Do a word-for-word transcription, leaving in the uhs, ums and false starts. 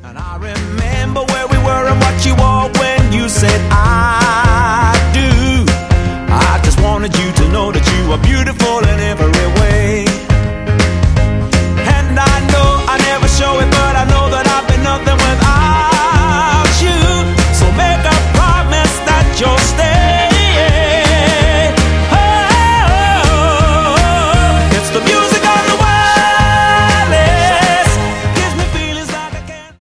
And I remember where we were and what you wore when you said I do. I just wanted you to know that you are beautiful.